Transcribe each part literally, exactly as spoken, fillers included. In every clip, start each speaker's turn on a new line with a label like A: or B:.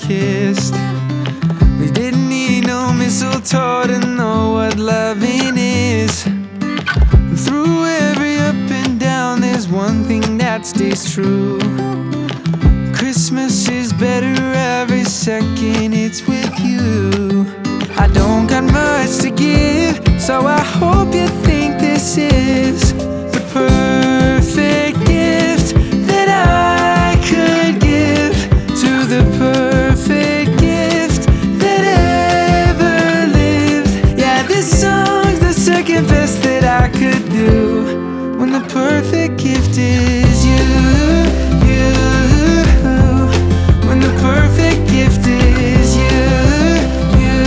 A: kissed. We didn't need no mistletoe to know what loving is. Through every up and down, there's one thing that stays true. Christmas is better every second it's with you. I don't got much to give, so I hope you think this is the perfect gift that I could give to the perfect gift that ever lived. Yeah, this song's the second best that I could do, when the perfect gift is you, you. When the perfect gift is you, you.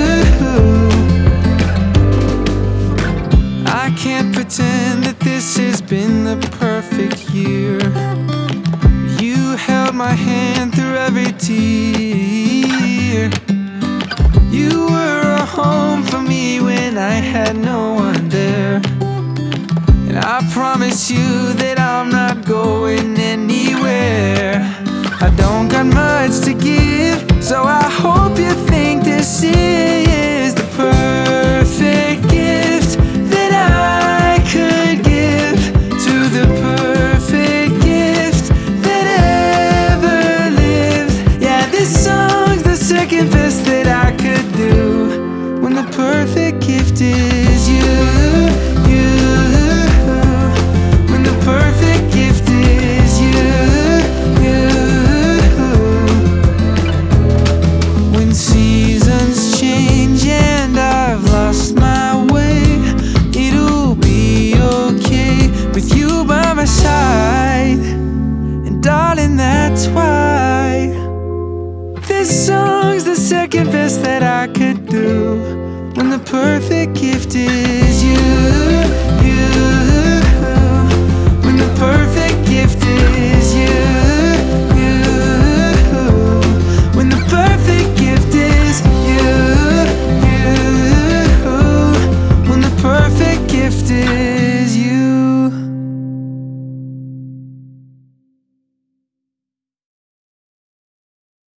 A: I can't pretend that this has been the perfect year. You held my hand through every tear. You were a home for me when I had no one there. And I promise you that I'm not going anywhere. I don't got much to give, so I hope you think this is the perfect gift that I could give to the perfect gift that ever lived. Yeah, this song's the second best that I could do, when the perfect gift is you, you. When the perfect gift is you, you. When seasons change and I've lost my way, it'll be okay with you by my side. And darling, that's why this song's the second best that I could do, when the perfect gift is you.